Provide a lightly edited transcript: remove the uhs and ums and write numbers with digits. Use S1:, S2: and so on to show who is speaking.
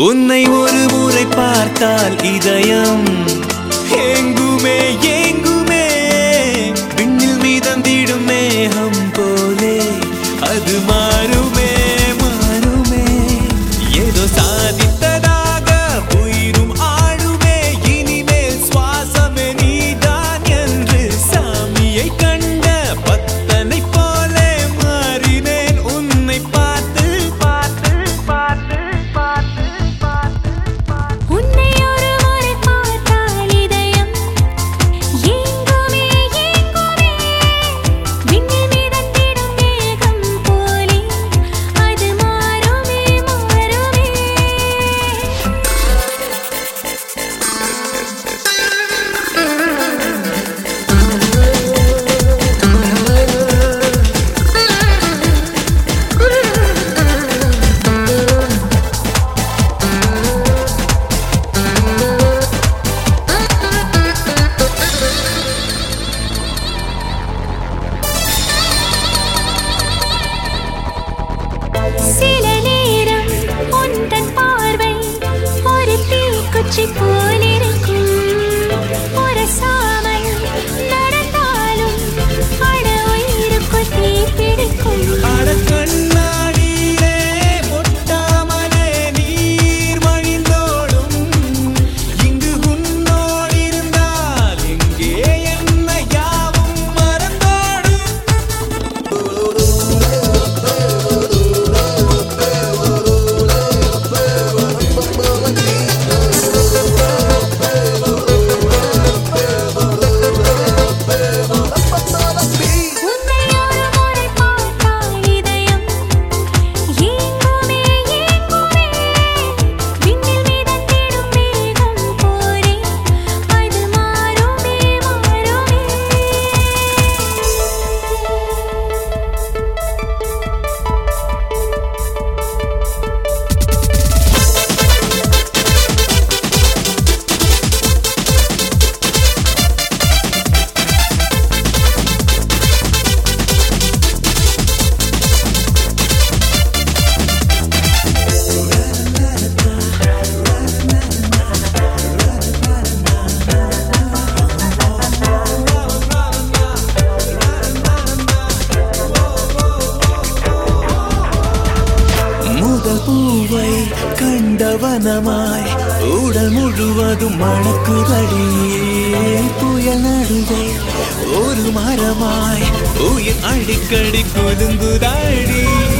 S1: உன்னை ஒரு முறை பார்த்தால் இதயம் ஏங்குமே ஏங்குமே விண்ணில் மிதந்திடும் மேகம் போலே அது மாறுமே மாறுமே ஏதோ சாதித்ததாக உயிரும் ஆடுமே இனிமேல் சுவாசமே நீதான் என்று சாமியை கண்ட பக்தனை போலே மாறினேன் உன்னை பார்த்து பார்த்து பார்த்து பார்த்து
S2: உன்னை ஒரு முறை பார்த்தால் இதயம் ஏங்குமே ஏங்குமே விண்ணில் மிதந்திடும் மேகம் போலே அது மாறுமே மாறுமே சில நேரம் உந்தன் பார்வை ஒரு தீக்குச்சி போலிருக்கும் உரசாமல் நடந்தாலும் அட உயிருக்குள் தீ பிடிக்கும்
S1: அட கண்ணாடியிலே ஒட்டாமலே நீர் வழிந்தோடும் இங்கு உன்னோடு இருந்தால் எங்கே என்ன யாவும் மறந்தோடும்
S2: உன்னை ஒரு முறை பார்த்தால் இதயம் ஏங்குமே ஏங்குமே விண்ணில் மிதந்திடும் மேகம் போலே அது மாறுமே மாறுமே
S1: முதல் பூவை கண்டவனமாய் உடல் முழுவதும் மணக்குதடி புயல் நடுவே ஒரு மரமாய் உயிர் அடிக்கடி குலுங்குதாடி